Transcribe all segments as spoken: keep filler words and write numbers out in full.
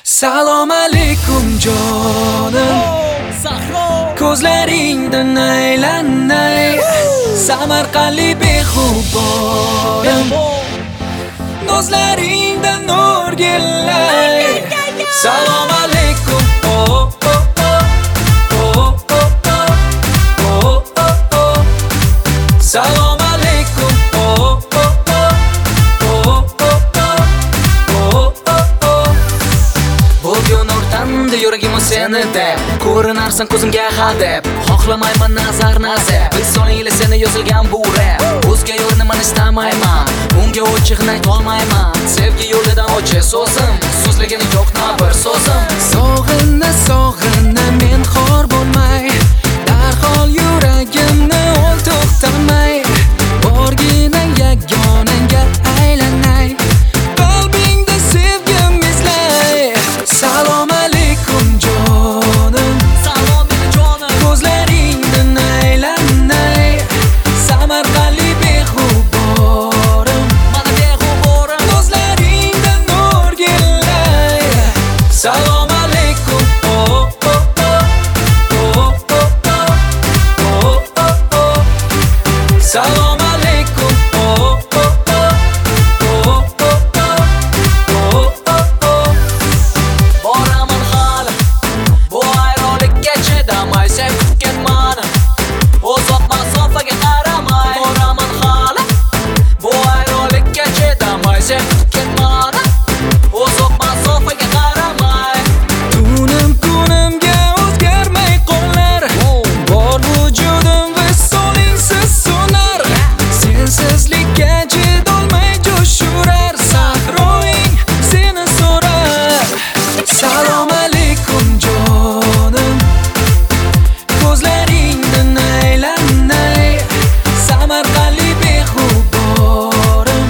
Salom alaykum jonim, ko'zlaringdan aylanay, Samarqandli behuborim, nozlaringdan nur gellay. Salom alaykum, oh oh oh, oh oh oh, oh oh oh. Salom alaykum, oh oh oh, oh oh oh. Bugun o'rtamda yuragim seni deb, ko'rinarsan ko'zimga hadeb, xohlamayman nazar nazar. Bilsoninglar seni yozilgan bu rap, o'zga yo'lni men istamayman, unga ochiqni aytolmayman. Sevgi yo'lidan ochiq so'zim, so'zligini yo'q na bir so'zim. Sog'inna sog'inna men xor bo'lmay, darhol yuragimni ol to'xtamay, borgina yagonanga aylanay, qalbingda sevgim izlay. Salom alaykum jonim, salom jonim, ko'zlaringdan aylanay, Samarqandli behuborim, mana behuborim, nozlaringdan nur gellay. Salom alaykum, oh oh oh, oh oh oh, oh oh oh. Salom alaykum, oh oh oh, oh oh oh, oh oh oh. Boraman hali, bu ayrılıkka chidamay, sen kutgan mani, uzoq masofaga qaramay. Boraman hali, bu ayrılıkka chidamay, sen kutgan mani, uzoq masofaga qaramay. Tunim kunimga o'zgarmay qollar, bor vujudim visolingsiz so'nar. Sensizlikka chidolmay jo'shurar, sahroing seni so'rar. Salom alaykum jonim, ko'zlaringdan aylanay, Samarqandli behuborim,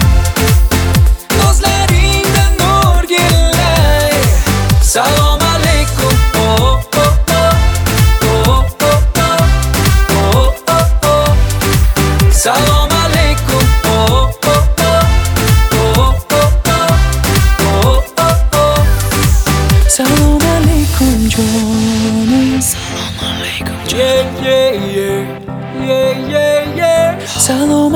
nozlaringdan nur gellay. Salom alaykum, oh oh oh, oh oh oh, oh oh oh. Salom alaykum, oh oh oh, oh oh oh, oh oh oh. Salom alaykum jonim, salom alaykum jonim, yeah yeah yeah, yeah yeah yeah. Salom